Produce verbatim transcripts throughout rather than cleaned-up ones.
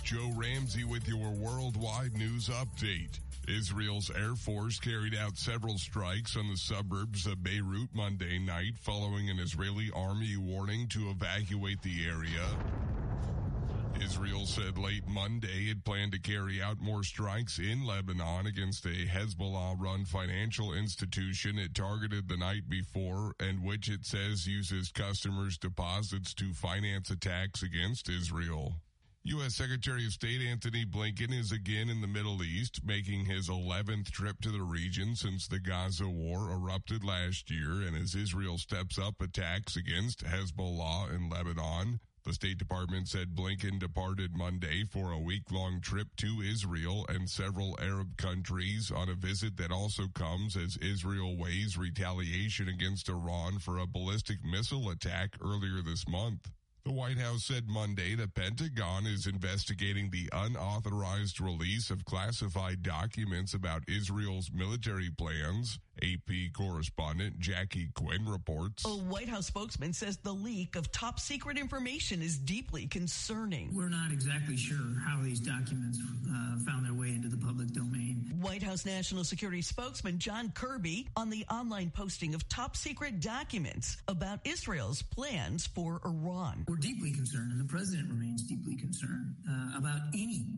Joe Ramsey with your worldwide news update. Israel's Air Force carried out several strikes on the suburbs of Beirut Monday night following an Israeli army warning to evacuate the area. Israel said late Monday it planned to carry out more strikes in Lebanon against a Hezbollah-run financial institution it targeted the night before and which it says uses customers' deposits to finance attacks against Israel. U S. Secretary of State Antony Blinken is again in the Middle East, making his eleventh trip to the region since the Gaza war erupted last year and as Israel steps up attacks against Hezbollah in Lebanon. The State Department said Blinken departed Monday for a week-long trip to Israel and several Arab countries on a visit that also comes as Israel weighs retaliation against Iran for a ballistic missile attack earlier this month. The White House said Monday the Pentagon is investigating the unauthorized release of classified documents about Israel's military plans. A P correspondent Jackie Quinn reports. A White House spokesman says the leak of top secret information is deeply concerning. We're not exactly sure how these documents uh, found their way into the public domain. White House National Security spokesman John Kirby on the online posting of top secret documents about Israel's plans for Iran. We're deeply concerned, and the president remains deeply concerned uh, about any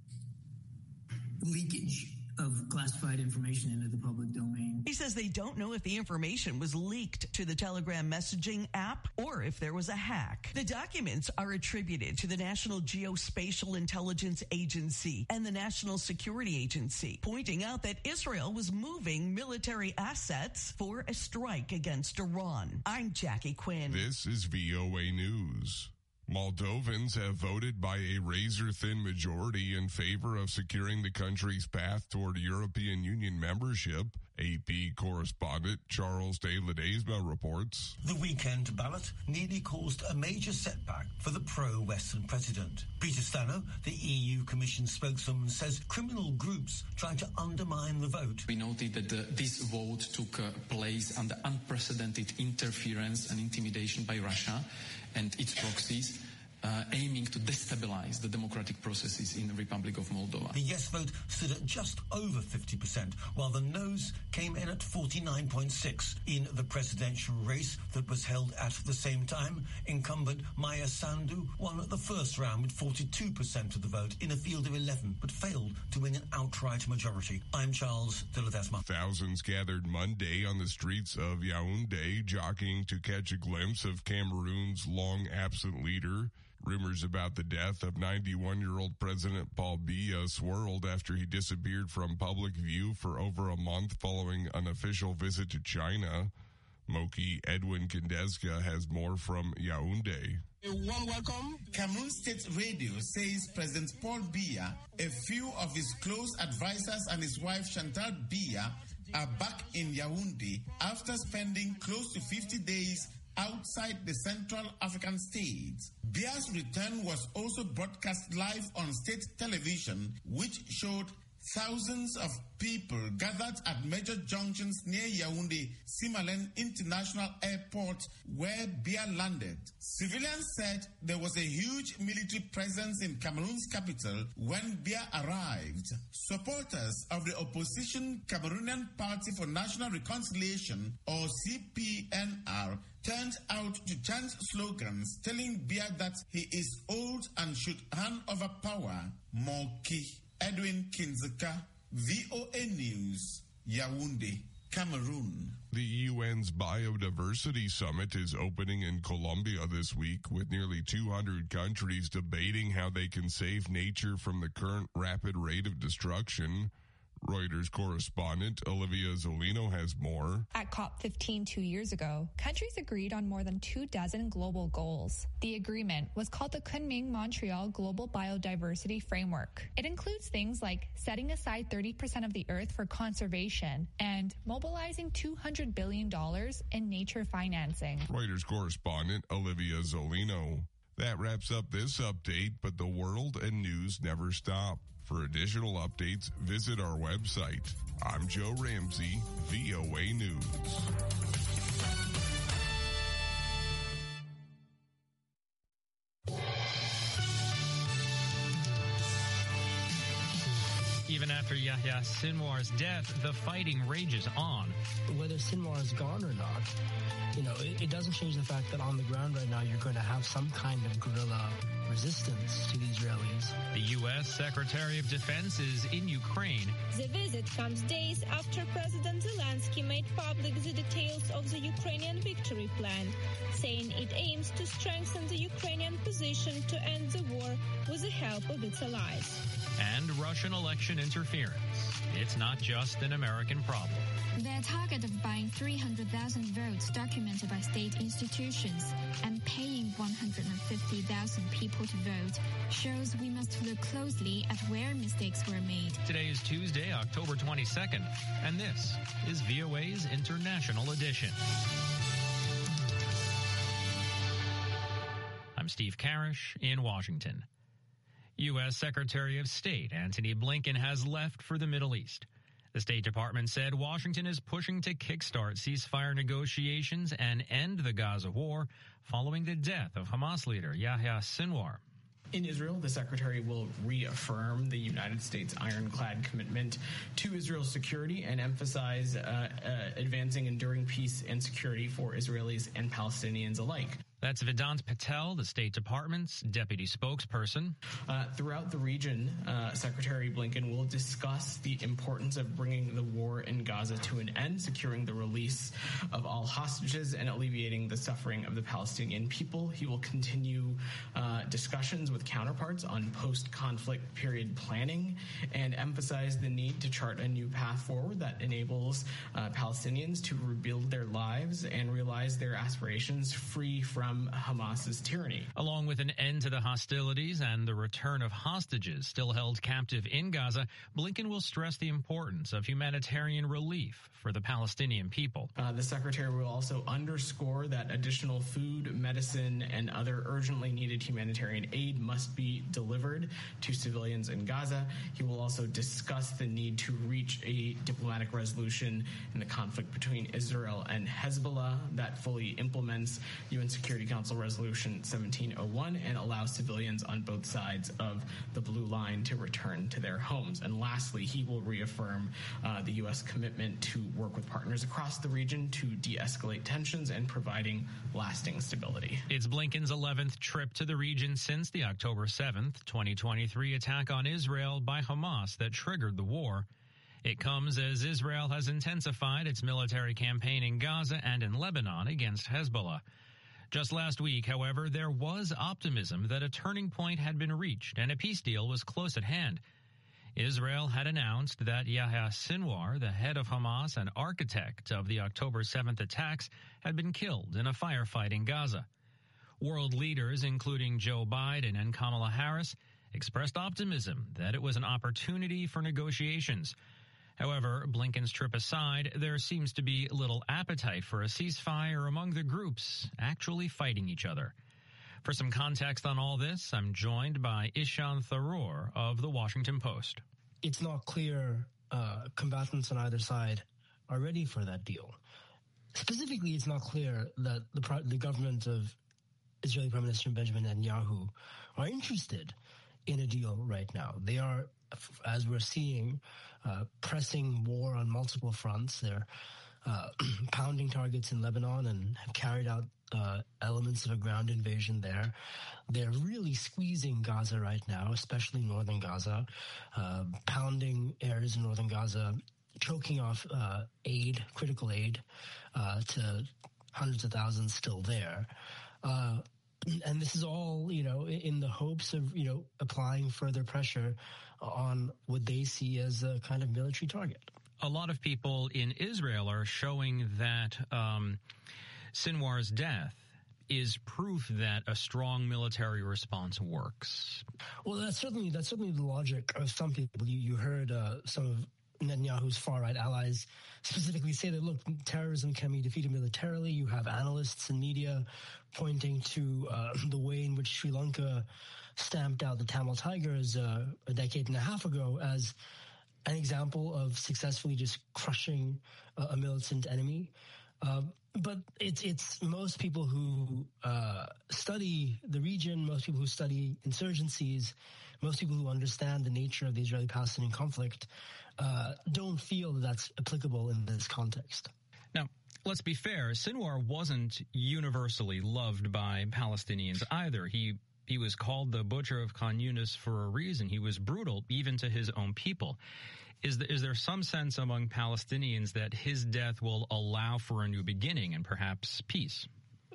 leakage of classified information into the public domain. He says they don't know if the information was leaked to the Telegram messaging app or if there was a hack. The documents are attributed to the National Geospatial Intelligence Agency and the National Security Agency, pointing out that Israel was moving military assets for a strike against Iran. I'm Jackie Quinn. This is V O A News. Moldovans have voted by a razor-thin majority in favor of securing the country's path toward European Union membership. A P correspondent Charles de Ledesma reports. The weekend ballot nearly caused a major setback for the pro-Western president. Peter Stano, the E U Commission spokesman, says criminal groups tried to undermine the vote. We noted that the, this vote took uh, place under unprecedented interference and intimidation by Russia and its proxies, uh, aiming to destabilize the democratic processes in the Republic of Moldova. The yes vote stood at just over fifty percent, while the no's came in at forty-nine point six. In the presidential race that was held at the same time, incumbent Maya Sandu won the first round with forty-two percent of the vote in a field of eleven, but failed to win an outright majority. I'm Charles de Ledesma. Thousands gathered Monday on the streets of Yaoundé, jockeying to catch a glimpse of Cameroon's long-absent leader. Rumors about the death of ninety-one-year-old President Paul Biya swirled after he disappeared from public view for over a month following an official visit to China. Moki Edwin Kindezka has more from Yaoundé. A warm welcome. Cameroon State Radio says President Paul Biya, a few of his close advisors and his wife Chantal Biya are back in Yaoundé after spending close to fifty days outside the Central African states. Biya's return was also broadcast live on state television, which showed thousands of people gathered at major junctions near Yaoundé Simalène International Airport where Biya landed. Civilians said there was a huge military presence in Cameroon's capital when Biya arrived. Supporters of the opposition Cameroonian Party for National Reconciliation, or C P N R, turned out to chant slogans telling Biya that he is old and should hand over power. Moki Edwin Kinzeka, V O A News, Yaoundé, Cameroon. The U N's Biodiversity Summit is opening in Colombia this week, with nearly two hundred countries debating how they can save nature from the current rapid rate of destruction. Reuters correspondent Olivia Zolino has more. At COP fifteen two years ago, countries agreed on more than two dozen global goals. The agreement was called the Kunming-Montreal Global Biodiversity Framework. It includes things like setting aside thirty percent of the earth for conservation and mobilizing two hundred billion dollars in nature financing. Reuters correspondent Olivia Zolino. That wraps up this update, but the world and news never stop. For additional updates, visit our website. I'm Joe Ramsey, V O A News. Even after Yahya Sinwar's death, the fighting rages on. Whether Sinwar is gone or not, you know, it, it doesn't change the fact that on the ground right now you're going to have some kind of guerrilla resistance to the Israelis. The U S Secretary of Defense is in Ukraine. The visit comes days after President Zelensky made public the details of the Ukrainian victory plan, saying it aims to strengthen the Ukrainian position to end the war with the help of its allies. And Russian election interference. It's not just an American problem. Their target of buying three hundred thousand votes documented by state institutions and paying one hundred fifty thousand people to vote shows we must look closely at where mistakes were made. Today is Tuesday, October twenty-second, and this is V O A's International Edition. I'm Steve Karish in Washington. U S Secretary of State Antony Blinken has left for the Middle East. The State Department said Washington is pushing to kickstart ceasefire negotiations and end the Gaza war following the death of Hamas leader Yahya Sinwar. In Israel, the secretary will reaffirm the United States' ironclad commitment to Israel's security and emphasize uh, uh, advancing enduring peace and security for Israelis and Palestinians alike. That's Vedant Patel, the State Department's deputy spokesperson. Uh, throughout the region, uh, Secretary Blinken will discuss the importance of bringing the war in Gaza to an end, securing the release of all hostages, and alleviating the suffering of the Palestinian people. He will continue uh, discussions with counterparts on post-conflict period planning and emphasize the need to chart a new path forward that enables uh, Palestinians to rebuild their lives and realize their aspirations free from Hamas's tyranny. Along with an end to the hostilities and the return of hostages still held captive in Gaza, Blinken will stress the importance of humanitarian relief for the Palestinian people. Uh, the secretary will also underscore that additional food, medicine, and other urgently needed humanitarian aid must be delivered to civilians in Gaza. He will also discuss the need to reach a diplomatic resolution in the conflict between Israel and Hezbollah that fully implements U N Security Council Resolution seventeen oh one and allows civilians on both sides of the blue line to return to their homes. And lastly, he will reaffirm uh, the U S commitment to work with partners across the region to de-escalate tensions and providing lasting stability. It's Blinken's eleventh trip to the region since the October seventh, twenty twenty-three attack on Israel by Hamas that triggered the war. It comes as Israel has intensified its military campaign in Gaza and in Lebanon against Hezbollah. Just last week, however, there was optimism that a turning point had been reached and a peace deal was close at hand. Israel had announced that Yahya Sinwar, the head of Hamas and architect of the October seventh attacks, had been killed in a firefight in Gaza. World leaders, including Joe Biden and Kamala Harris, expressed optimism that it was an opportunity for negotiations. However, Blinken's trip aside, there seems to be little appetite for a ceasefire among the groups actually fighting each other. For some context on all this, I'm joined by Ishan Tharoor of The Washington Post. It's not clear uh, combatants on either side are ready for that deal. Specifically, it's not clear that the, the government of Israeli Prime Minister Benjamin Netanyahu are interested in a deal right now. They are, as we're seeing, uh, pressing war on multiple fronts. They're uh, pounding targets in Lebanon and have carried out uh, elements of a ground invasion there. They're really squeezing Gaza right now, especially northern Gaza, uh, pounding areas in northern Gaza, choking off uh, aid, critical aid, uh, to hundreds of thousands still there. Uh, And this is all, you know, in the hopes of, you know, applying further pressure on what they see as a kind of military target. A lot of people in Israel are showing that um, Sinwar's death is proof that a strong military response works. Well, that's certainly that's certainly the logic of some people. You, you heard uh, some of Netanyahu's far-right allies specifically say that, look, terrorism can be defeated militarily. You have analysts and media pointing to uh, the way in which Sri Lanka stamped out the Tamil Tigers uh, a decade and a half ago as an example of successfully just crushing uh, a militant enemy. Uh, but it's it's most people who uh, study the region, most people who study insurgencies, most people who understand the nature of the Israeli-Palestinian conflict uh, don't feel that that's applicable in this context. Now, let's be fair. Sinwar wasn't universally loved by Palestinians either. He he was called the Butcher of Khan Yunis for a reason. He was brutal even to his own people. Is there, is there some sense among Palestinians that his death will allow for a new beginning and perhaps peace?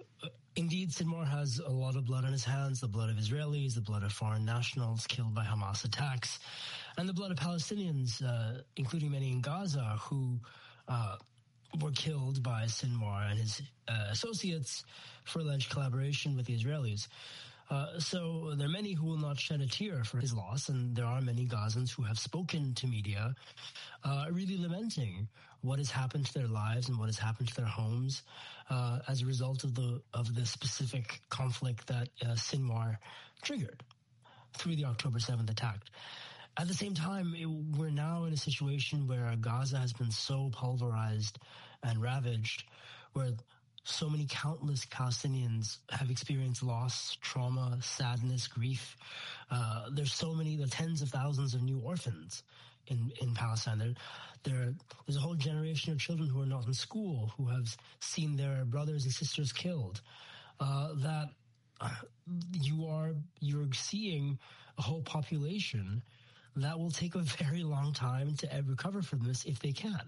Indeed, Sinwar has a lot of blood on his hands, the blood of Israelis, the blood of foreign nationals killed by Hamas attacks, and the blood of Palestinians, uh, including many in Gaza, who uh, were killed by Sinwar and his uh, associates for alleged collaboration with the Israelis. Uh, so there are many who will not shed a tear for his loss, and there are many Gazans who have spoken to media uh, really lamenting what has happened to their lives and what has happened to their homes uh, as a result of the of the specific conflict that uh, Sinwar triggered through the October seventh attack. At the same time, it, we're now in a situation where Gaza has been so pulverized and ravaged, where so many countless Palestinians have experienced loss, trauma, sadness, grief. Uh, there's so many, there are tens of thousands of new orphans in, in Palestine. There, there, there's a whole generation of children who are not in school, who have seen their brothers and sisters killed. Uh, that uh, you are, you're seeing a whole population that will take a very long time to recover from this if they can.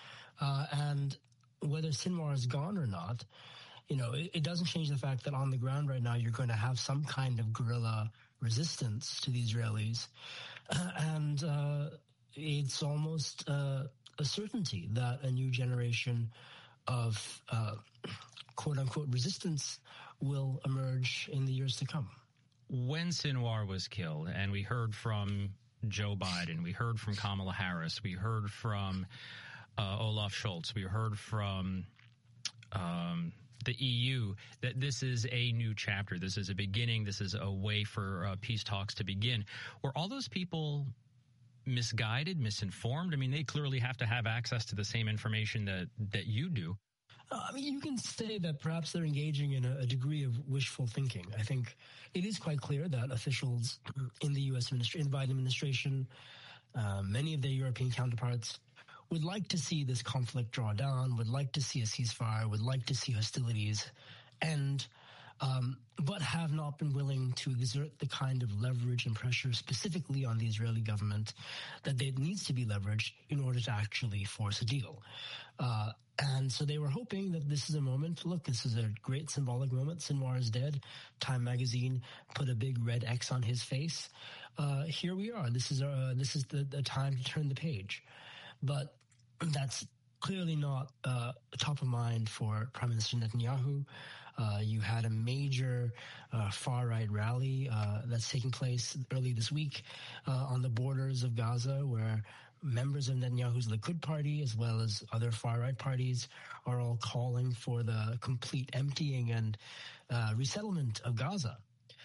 Uh, and whether Sinwar is gone or not, you know, it, it doesn't change the fact that on the ground right now, you're going to have some kind of guerrilla resistance to the Israelis. Uh, and uh, it's almost uh, a certainty that a new generation of uh, quote-unquote resistance will emerge in the years to come. When Sinwar was killed, and we heard from Joe Biden, we heard from Kamala Harris, we heard from Uh, Olaf Scholz, we heard from um, the E U that this is a new chapter. This is a beginning. This is a way for uh, peace talks to begin. Were all those people misguided, misinformed? I mean, they clearly have to have access to the same information that, that you do. Uh, I mean, you can say that perhaps they're engaging in a, a degree of wishful thinking. I think it is quite clear that officials in the U S administration, in the Biden administration, uh, many of their European counterparts would like to see this conflict draw down, would like to see a ceasefire, would like to see hostilities end, um, but have not been willing to exert the kind of leverage and pressure specifically on the Israeli government that it needs to be leveraged in order to actually force a deal. Uh, and so they were hoping that this is a moment. Look, this is a great symbolic moment. Sinwar is dead. Time magazine put a big red X on his face. Uh, here we are. This is uh, this is the, the time to turn the page. But that's clearly not uh, top of mind for Prime Minister Netanyahu. Uh, you had a major uh, far-right rally uh, that's taking place early this week uh, on the borders of Gaza, where members of Netanyahu's Likud party, as well as other far-right parties, are all calling for the complete emptying and uh, resettlement of Gaza.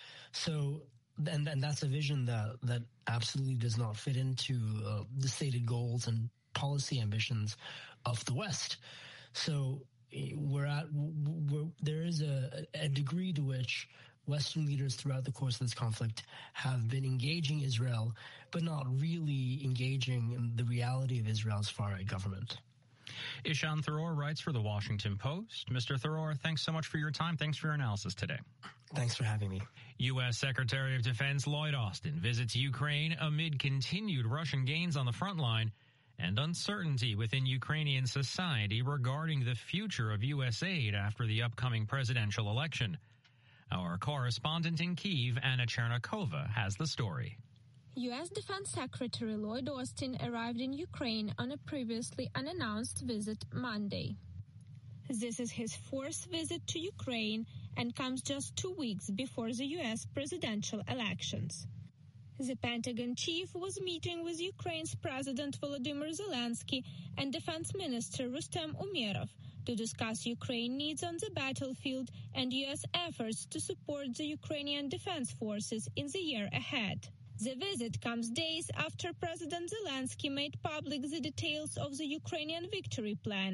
So, and, and that's a vision that, that absolutely does not fit into uh, the stated goals and policy ambitions of the West. So we're at, we're, there is a, a degree to which Western leaders throughout the course of this conflict have been engaging Israel, but not really engaging in the reality of Israel's far-right government. Ishan Tharoor writes for The Washington Post. Mister Tharoor, thanks so much for your time. Thanks for your analysis today. Thanks for having me. U S. Secretary of Defense Lloyd Austin visits Ukraine amid continued Russian gains on the front line and uncertainty within Ukrainian society regarding the future of U S aid after the upcoming presidential election. Our correspondent in Kyiv, Anna Chernikova, has the story. U S. Defense Secretary Lloyd Austin arrived in Ukraine on a previously unannounced visit Monday. This is his fourth visit to Ukraine and comes just two weeks before the U S presidential elections. The Pentagon chief was meeting with Ukraine's President Volodymyr Zelensky and Defense Minister Rustem Umerov to discuss Ukraine needs on the battlefield and U S efforts to support the Ukrainian defense forces in the year ahead. The visit comes days after President Zelensky made public the details of the Ukrainian victory plan,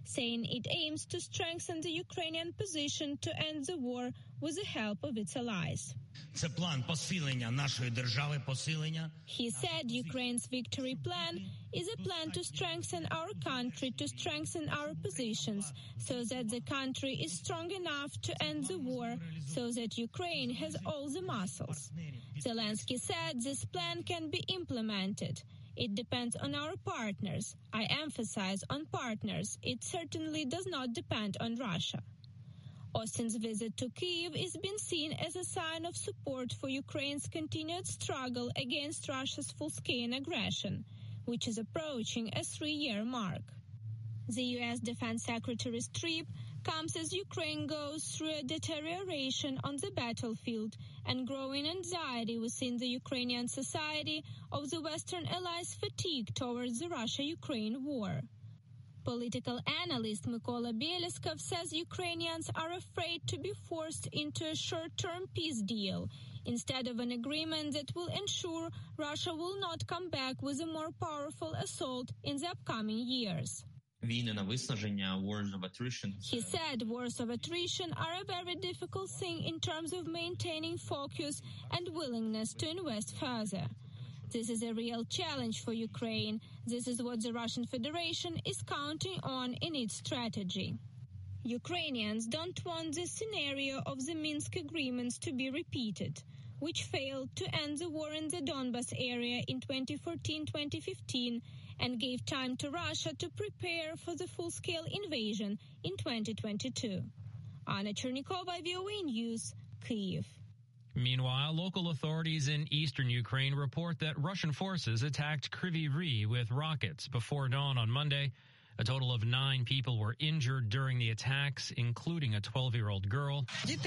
saying it aims to strengthen the Ukrainian position to end the war with the help of its allies. Це план посилення нашої держави, посилення. He said Ukraine's victory plan is a plan to strengthen our country, to strengthen our positions, so that the country is strong enough to end the war, so that Ukraine has all the muscles. Zelensky said this plan can be implemented. It depends on our partners. I emphasize on partners. It certainly does not depend on Russia. Austin's visit to Kyiv is being seen as a sign of support for Ukraine's continued struggle against Russia's full-scale aggression, which is approaching a three-year mark. The U S Defense Secretary's trip comes as Ukraine goes through a deterioration on the battlefield and growing anxiety within the Ukrainian society of the Western allies' fatigue towards the Russia-Ukraine war. Political analyst Mykola Beleskov says Ukrainians are afraid to be forced into a short-term peace deal instead of an agreement that will ensure Russia will not come back with a more powerful assault in the upcoming years. Війни на виснаження, wars of attrition. He said wars of attrition are a very difficult thing in terms of maintaining focus and willingness to invest further. This is a real challenge for Ukraine. This is what the Russian Federation is counting on in its strategy. Ukrainians don't want the scenario of the Minsk agreements to be repeated, which failed to end the war in the Donbas area in twenty fourteen twenty fifteen and gave time to Russia to prepare for the full-scale invasion in twenty twenty-two. Anna Chernikova, V O A News, Kyiv. Meanwhile, local authorities in eastern Ukraine report that Russian forces attacked Kryvyi Rih with rockets before dawn on Monday. A total of nine people were injured during the attacks, including a twelve-year-old girl.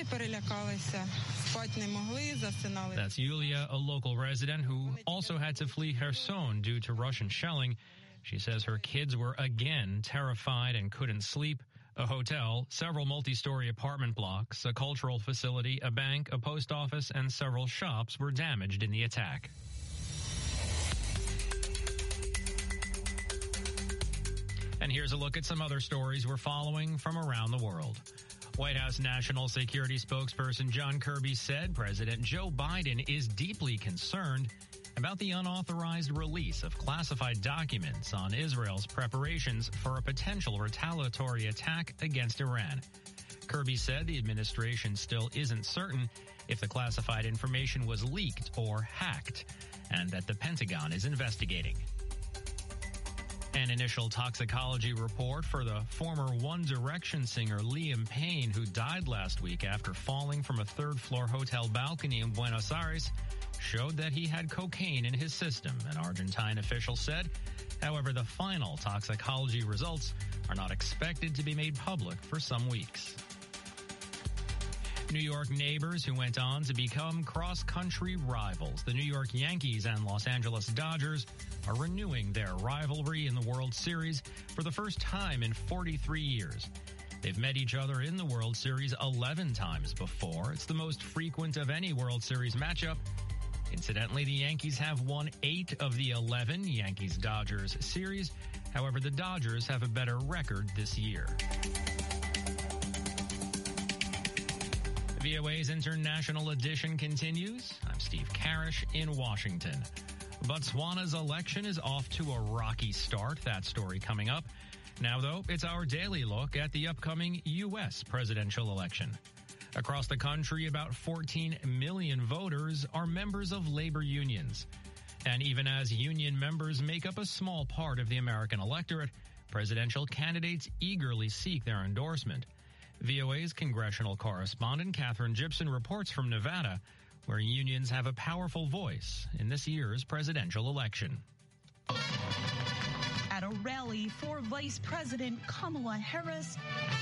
That's Yulia, a local resident who also had to flee Kherson due to Russian shelling. She says her kids were again terrified and couldn't sleep. A hotel, several multi-story apartment blocks, a cultural facility, a bank, a post office, and several shops were damaged in the attack. And here's a look at some other stories we're following from around the world. White House National Security spokesperson John Kirby said President Joe Biden is deeply concerned about the unauthorized release of classified documents on Israel's preparations for a potential retaliatory attack against Iran. Kirby said the administration still isn't certain if the classified information was leaked or hacked, and that the Pentagon is investigating. An initial toxicology report for the former One Direction singer Liam Payne, who died last week after falling from a third-floor hotel balcony in Buenos Aires, showed that he had cocaine in his system, an Argentine official said. However, the final toxicology results are not expected to be made public for some weeks. New York neighbors who went on to become cross-country rivals. The New York Yankees and Los Angeles Dodgers are renewing their rivalry in the World Series for the first time in forty-three years. They've met each other in the World Series eleven times before. It's the most frequent of any World Series matchup. Incidentally, the Yankees have won eight of the eleven Yankees-Dodgers series. However, the Dodgers have a better record this year. V O A's International Edition continues. I'm Steve Karish in Washington. Botswana's election is off to a rocky start. That story coming up. Now, though, it's our daily look at the upcoming U S presidential election. Across the country, about fourteen million voters are members of labor unions. And even as union members make up a small part of the American electorate, presidential candidates eagerly seek their endorsement. V O A's congressional correspondent Catherine Gibson reports from Nevada, where unions have a powerful voice in this year's presidential election. At a rally for Vice President Kamala Harris,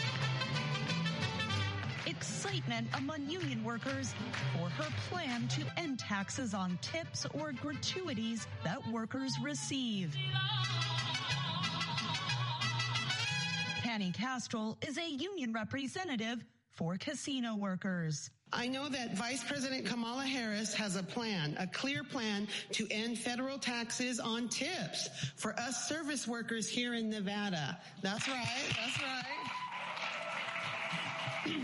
excitement among union workers for her plan to end taxes on tips or gratuities that workers receive. Penny Castrol is a union representative for casino workers. I know that Vice President Kamala Harris has a plan, a clear plan to end federal taxes on tips for us service workers here in Nevada. That's right, that's right.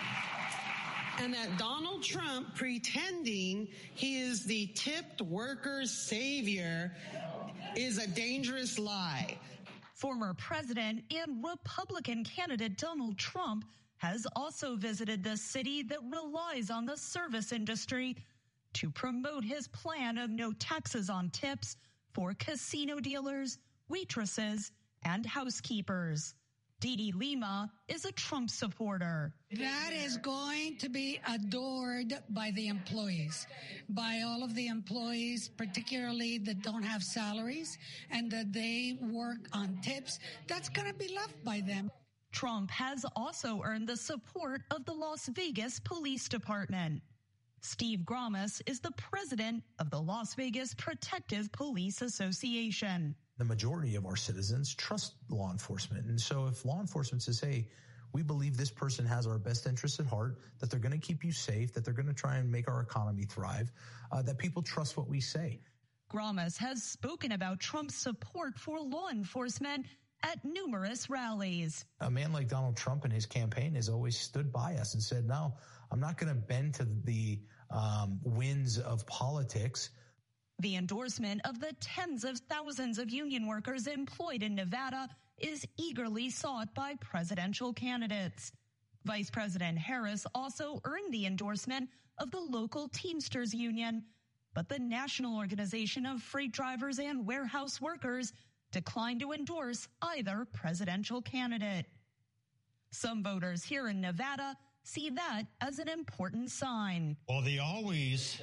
And that Donald Trump pretending he is the tipped workers' savior is a dangerous lie. Former President and Republican candidate Donald Trump has also visited the city that relies on the service industry to promote his plan of no taxes on tips for casino dealers, waitresses, and housekeepers. Dee Dee Lima is a Trump supporter. That is going to be adored by the employees, by all of the employees, particularly that don't have salaries and that they work on tips. That's going to be loved by them. Trump has also earned the support of the Las Vegas Police Department. Steve Grommes is the president of the Las Vegas Protective Police Association. The majority of our citizens trust law enforcement. And so if law enforcement says, hey, we believe this person has our best interests at heart, that they're going to keep you safe, that they're going to try and make our economy thrive, uh, that people trust what we say. Grommes has spoken about Trump's support for law enforcement at numerous rallies. A man like Donald Trump and his campaign has always stood by us and said, no, I'm not going to bend to the um, winds of politics. The endorsement of the tens of thousands of union workers employed in Nevada is eagerly sought by presidential candidates. Vice President Harris also earned the endorsement of the local Teamsters Union, but the National Organization of Freight Drivers and Warehouse Workers declined to endorse either presidential candidate. Some voters here in Nevada see that as an important sign. Well, they always,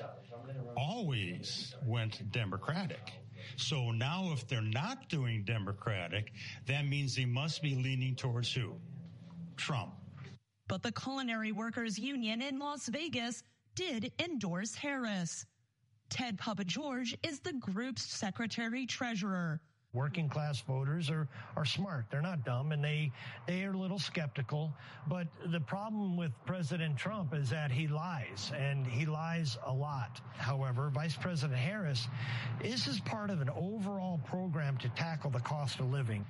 always went Democratic. So now if they're not doing Democratic, that means they must be leaning towards who? Trump. But the Culinary Workers Union in Las Vegas did endorse Harris. Ted Papageorge is the group's secretary-treasurer. Working class voters are, are smart. They're not dumb, and they, they are a little skeptical. But the problem with President Trump is that he lies, and he lies a lot. However, Vice President Harris is as part of an overall program to tackle the cost of living.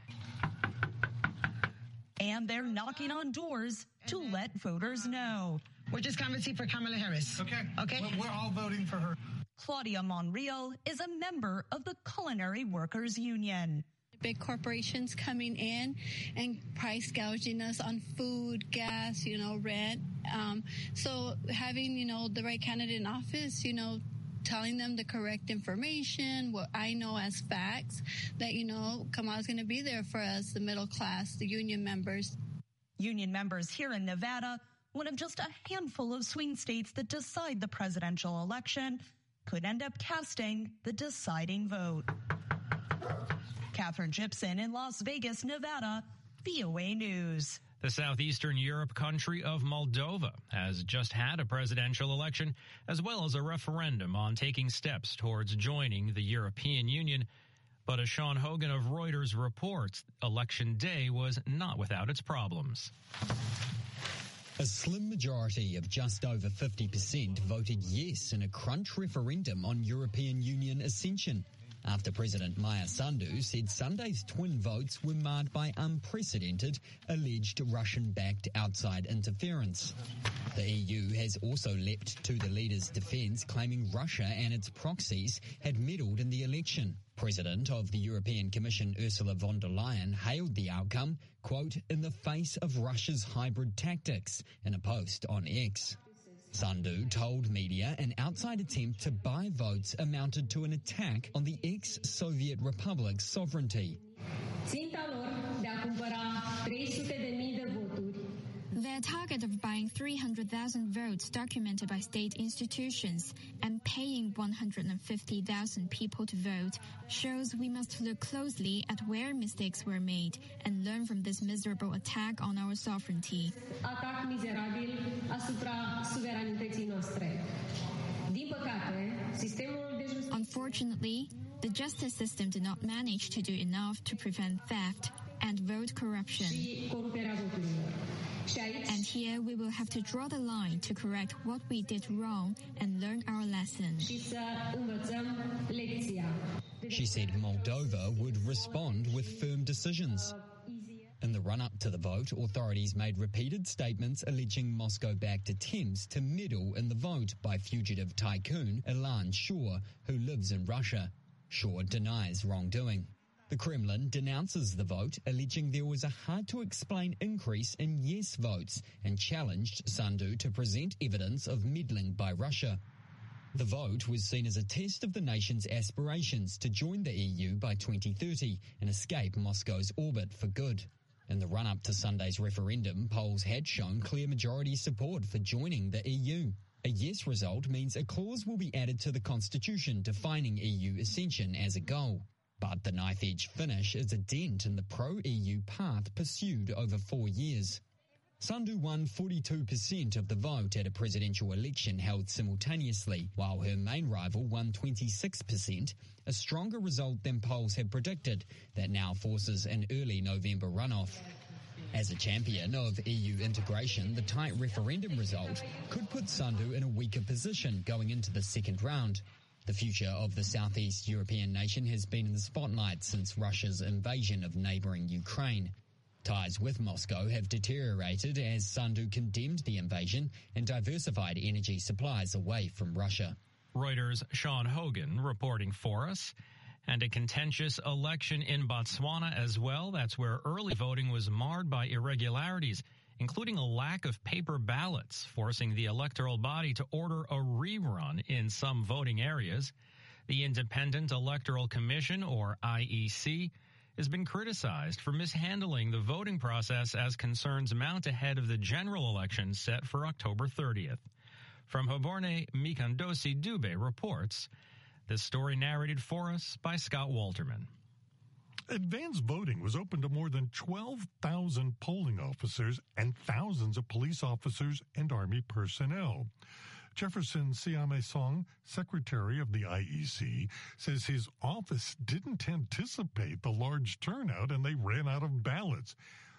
And they're knocking on doors to let voters know. We're just canvassing for Kamala Harris. Okay. Okay. We're all voting for her. Claudia Monreal is a member of the Culinary Workers Union. Big corporations coming in and price gouging us on food, gas, you know, rent. Um, so having, you know, the right candidate in office, you know, telling them the correct information, what I know as facts, that, you know, Kamala's going to be there for us, the middle class, the union members. Union members here in Nevada, one of just a handful of swing states that decide the presidential election, could end up casting the deciding vote. Catherine Gibson in Las Vegas, Nevada, V O A News. The southeastern Europe country of Moldova has just had a presidential election as well as a referendum on taking steps towards joining the European Union. But as Sean Hogan of Reuters reports, Election Day was not without its problems. A slim majority of just over fifty percent voted yes in a crunch referendum on European Union ascension, after President Maia Sandu said Sunday's twin votes were marred by unprecedented, alleged Russian-backed outside interference. The E U has also leapt to the leader's defense, claiming Russia and its proxies had meddled in the election. President of the European Commission Ursula von der Leyen hailed the outcome, quote, in the face of Russia's hybrid tactics, in a post on X. Sandu told media an outside attempt to buy votes amounted to an attack on the ex-Soviet republic's sovereignty. Their target of buying three hundred thousand votes documented by state institutions and paying one hundred fifty thousand people to vote shows we must look closely at where mistakes were made and learn from this miserable attack on our sovereignty. Atac mizerabil asupra suveranității noastre. Din păcate, sistemul de justiție... Unfortunately, the justice system did not manage to do enough to prevent theft and vote corruption. Și coruparea voturilor. And here we will have to draw the line to correct what we did wrong and learn our lesson. She said Moldova would respond with firm decisions. In the run-up to the vote, authorities made repeated statements alleging Moscow-backed attempts to meddle in the vote by fugitive tycoon Ilan Shor, who lives in Russia. Shor denies wrongdoing. The Kremlin denounces the vote, alleging there was a hard-to-explain increase in yes votes and challenged Sandu to present evidence of meddling by Russia. The vote was seen as a test of the nation's aspirations to join the E U by twenty thirty and escape Moscow's orbit for good. In the run-up to Sunday's referendum, polls had shown clear majority support for joining the E U. A yes result means a clause will be added to the constitution defining E U accession as a goal. But the knife-edge finish is a dent in the pro-E U path pursued over four years. Sandu won forty-two percent of the vote at a presidential election held simultaneously, while her main rival won twenty-six percent, a stronger result than polls had predicted that now forces an early November runoff. As a champion of E U integration, the tight referendum result could put Sandu in a weaker position going into the second round. The future of the Southeast European nation has been in the spotlight since Russia's invasion of neighboring Ukraine. Ties with Moscow have deteriorated as Sandu condemned the invasion and diversified energy supplies away from Russia. Reuters' Sean Hogan reporting for us. And a contentious election in Botswana as well. That's where early voting was marred by irregularities, including a lack of paper ballots, forcing the electoral body to order a rerun in some voting areas. The Independent Electoral Commission, or I E C, has been criticized for mishandling the voting process as concerns mount ahead of the general election set for October thirtieth. From Hoborne, Mikandosi Dube reports. This story narrated for us by Scott Walterman. Advanced voting was open to more than twelve thousand polling officers and thousands of police officers and Army personnel. Jefferson Siame-Song, secretary of the I E C, says his office didn't anticipate the large turnout and they ran out of ballots.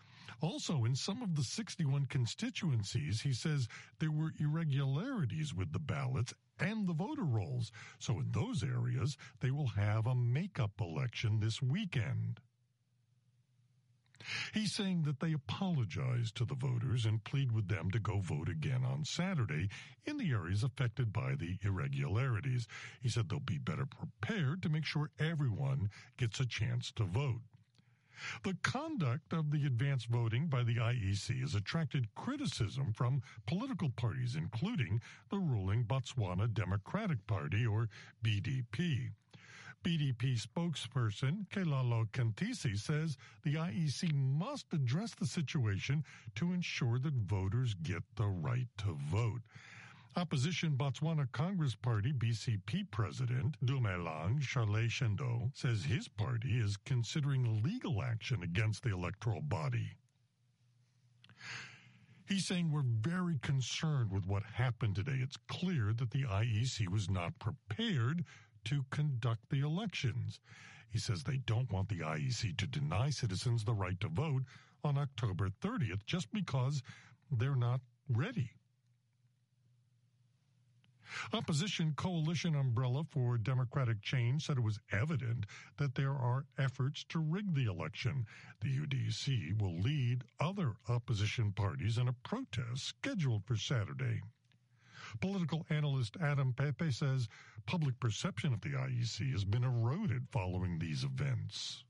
Also, in some of the sixty-one constituencies, he says there were irregularities with the ballots and the voter rolls. So in those areas, they will have a makeup election this weekend. He's saying that they apologize to the voters and plead with them to go vote again on Saturday in the areas affected by the irregularities. He said they'll be better prepared to make sure everyone gets a chance to vote. The conduct of the advanced voting by the I E C has attracted criticism from political parties, including the ruling Botswana Democratic Party, or B D P. B D P spokesperson Kelalo Kantisi says the I E C must address the situation to ensure that voters get the right to vote. Opposition Botswana Congress Party B C P President Dumelang Charles Shendo says his party is considering legal action against the electoral body. He's saying we're very concerned with what happened today. It's clear that the I E C was not prepared to conduct the elections. He says they don't want the I E C to deny citizens the right to vote on October thirtieth just because they're not ready. Opposition Coalition Umbrella for Democratic Change said it was evident that there are efforts to rig the election. The U D C will lead other opposition parties in a protest scheduled for Saturday. Political analyst Adam Pepe says public perception of the I E C has been eroded following these events.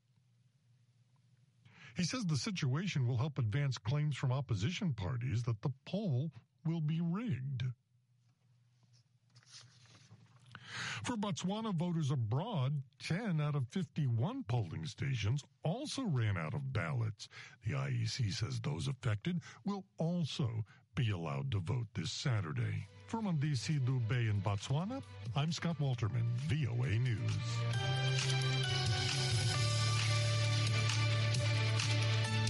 He says the situation will help advance claims from opposition parties that the poll will be rigged. For Botswana voters abroad, ten out of fifty-one polling stations also ran out of ballots. The I E C says those affected will also be allowed to vote this Saturday. From Andisi Dube in Botswana, I'm Scott Walterman, V O A News.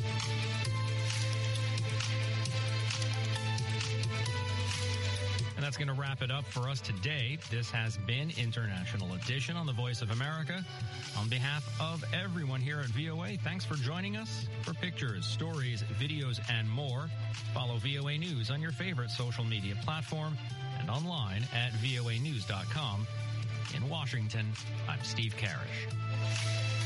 And that's that's going to wrap it up for us today. This has been International Edition on the Voice of America. On behalf of everyone here at V O A, thanks for joining us. For pictures, stories, videos, and more, follow V O A News on your favorite social media platform and online at V O A news dot com. In Washington, I'm Steve Karish.